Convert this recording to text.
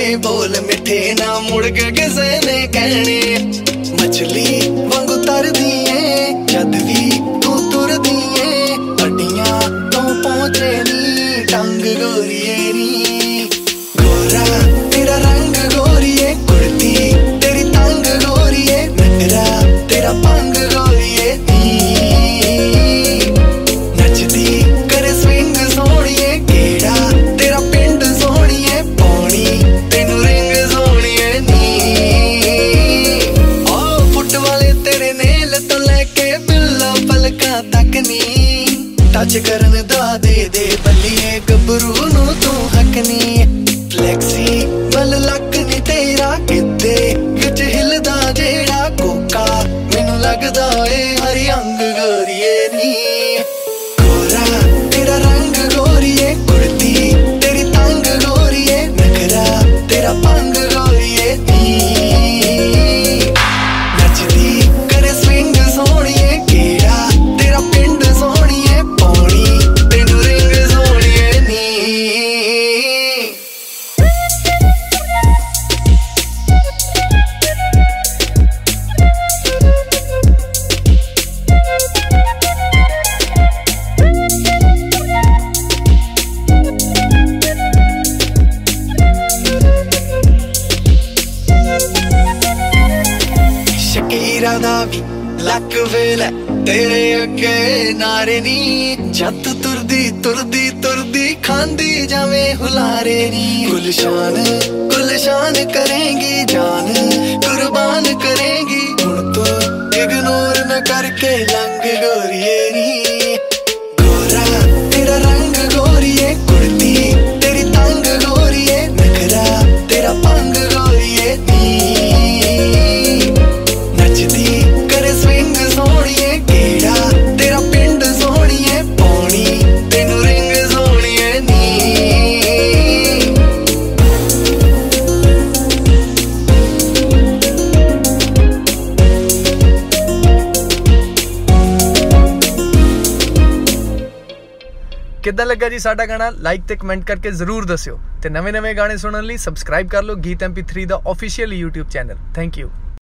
बोल मिठे ना मुड़ के किसे ने कहने। मछली वांगू तर दिए जद भी तू तुर दिए, अड्डियां तो पहुंचे नी टंग गोरिए नी। गोरा तेरा रंग गोरिए, कुर्ती तेरी तंग गोरिए, नखरा तेरा पंग गोरिए नी। नचदी करे स्विंग सोहणिए, केड़ा तेरा पिंड सोहणिए, पौनी तेनू रिंग सोहणिए नी। ओ फुट वाले तेरे नेल तो लेके बिल्ला पलका तक नी, टच करन दा दे बल्लिए गबरू नू तू हक नी। फ्लैक्सी बल लक नी तेरा किते विच हिलदा जेड़ा कोका, मैनू लगदा ए हरी अंग गोरिए नी। गोरा तेरा रंग गोरिए, कुर्ती तेरी तंग गोरिए, नखरा तेरा पंग गोरिए नी। नचदी करे स्विंग सोहणिए, केड़ा तेरा पिंड सोहणिए, पौनी तेनू रिंग सोहणिए नी। शकीरा दा भी लक वेल तेरे अगे नारे नी, जत तुरदी तुरदी तुरदी खांदी जावे हुलारे नी। गुलशान करेंगी जान कुर्बान करेंगी, हुण तो इग्नोर न करके लंग गोरिए नी। गोरा तेरा रंग गोरिए, कुर्ती तेरी तंग गोरिए, नखरा तेरा पंग गोरिए नी। नचदी करे स्विंग सोहणिए, केड़ा तेरा पिंड सोहणिए, पौनी तेनू रिंग सोहणिए नी। किद्दां लग्गा जी साडा गाना? लाइक ते कमेंट करके जरूर दस्सिओ ते नवे गाने सुनने लई सबसक्राइब कर लो गीत MP3 दा official YouTube channel. Thank you.